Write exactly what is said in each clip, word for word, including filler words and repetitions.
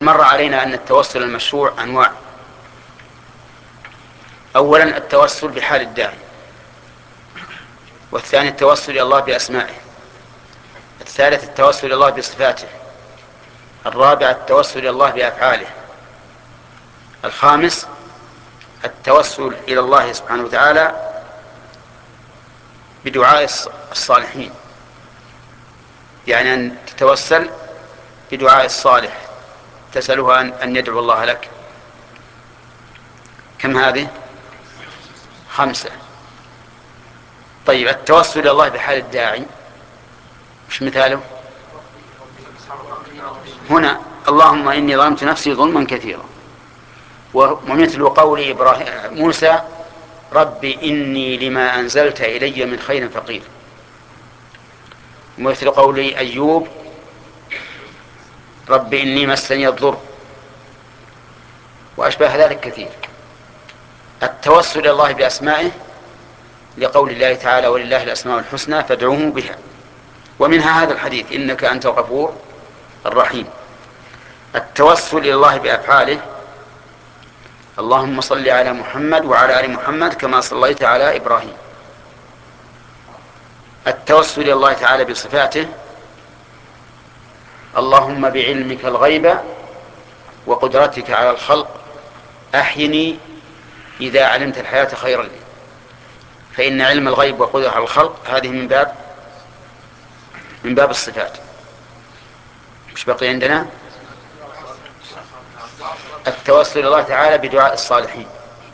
مر علينا أن التوسل المشروع أنواع. أولا التوسل بحال الداعي، والثاني التوسل إلى الله بأسمائه، الثالث التوسل إلى الله بصفاته، الرابع التوسل إلى الله بأفعاله، الخامس التوسل إلى الله سبحانه وتعالى بدعاء الصالحين، يعني أن تتوسل بدعاء الصالح تسأله أن يدعو الله لك. كم هذه؟ خمسة. طيب التوسل إلى الله بحال الداعي مش مثاله؟ هنا اللهم إني ظلمت نفسي ظلما كثيرا، ومثل قول إبراهيم موسى رب إني لما أنزلت إلي من خير فقير، ومثل قول أيوب رب إني مسني الضر، وأشبه ذلك كثير. التوسل إلى الله بأسمائه لقول الله تعالى ولله الأسماء الحسنى فادعوه بها، ومنها هذا الحديث إنك أنت الغفور الرحيم. التوسل إلى الله بأفعاله اللهم صل على محمد وعلى آل محمد كما صليت على إبراهيم. التوسل إلى الله تعالى بصفاته اللهم بعلمك الغيب وقدرتك على الخلق أحيني إذا علمت الحياة خيرا لي، فإن علم الغيب وقدرة على الخلق هذه من باب من باب الصفات. مش بقي عندنا التوسل إلى الله تعالى بدعاء الصالحين،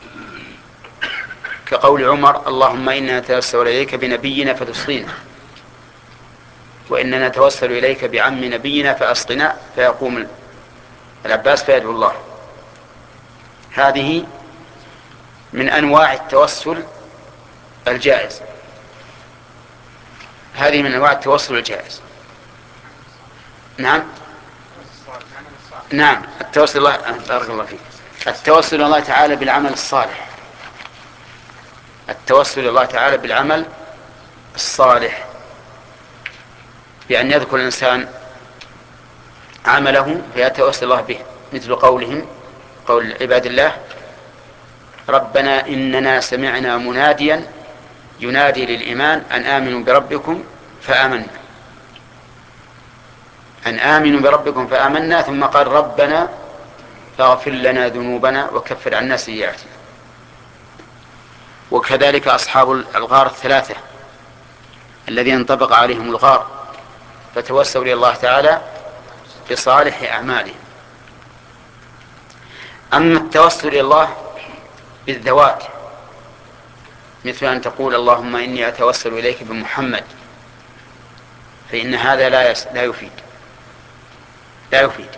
كقول عمر اللهم إنا نتوسل إليك بنبينا فتسقينا، وإننا نتوسل إليك بعم نبينا فأسقنا، فيقوم العباس فيدعو الله. هذه من أنواع التوسل الجائز، هذه من أنواع التوسل الجائز. نعم نعم التوسل الله بارك الله فيك التوسل إلى الله تعالى بالعمل الصالح، التوسل إلى الله تعالى بالعمل الصالح بأن يذكر الإنسان عمله فيتوسل الله به، مثل قولهم قول عباد الله ربنا إننا سمعنا مناديا ينادي للإيمان أن آمنوا بربكم فآمنا، أن آمنوا بربكم فآمنا، ثم قال ربنا فاغفر لنا ذنوبنا وكفر عنا سيئاتنا. وكذلك أصحاب الغار الثلاثة الذين انطبق عليهم الغار فتوسلوا إلى الله تعالى بصالح أعمالهم. أما التوسل إلى الله بالذوات مثل أن تقول اللهم إني أتوسل إليك بمحمد، فإن هذا لا لا يفيد لا يفيد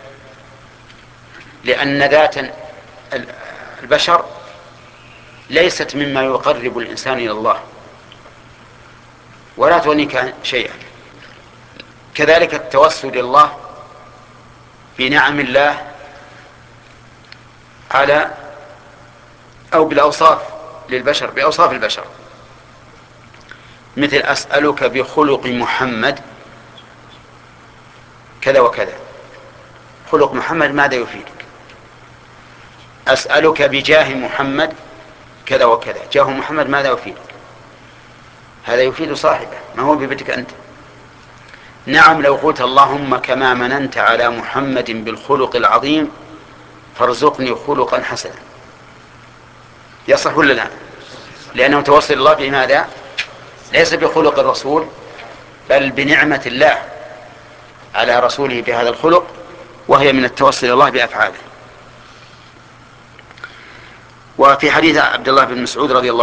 لأن ذات البشر ليست مما يقرب الإنسان إلى الله ولا تغنيك شيئا. كذلك التوسل إلى الله بنعم الله على أو بالأوصاف للبشر، بأوصاف البشر، مثل أسألك بخلق محمد كذا وكذا. خلق محمد ماذا يفيدك؟ أسألك بجاه محمد كذا وكذا، جاه محمد ماذا يفيدك؟ هذا يفيد صاحبه، ما هو ببيتك أنت. نعم لو قلت اللهم كما مننت على محمد بالخلق العظيم فارزقني خلقا حسنا، يصح ولا لا؟ لأنه توسل الله بماذا؟ ليس بخلق الرسول بل بنعمة الله على رسوله بهذا الخلق، وهي من التوسل إلى الله بأفعاله. وفي حديث عبد الله بن مسعود رضي الله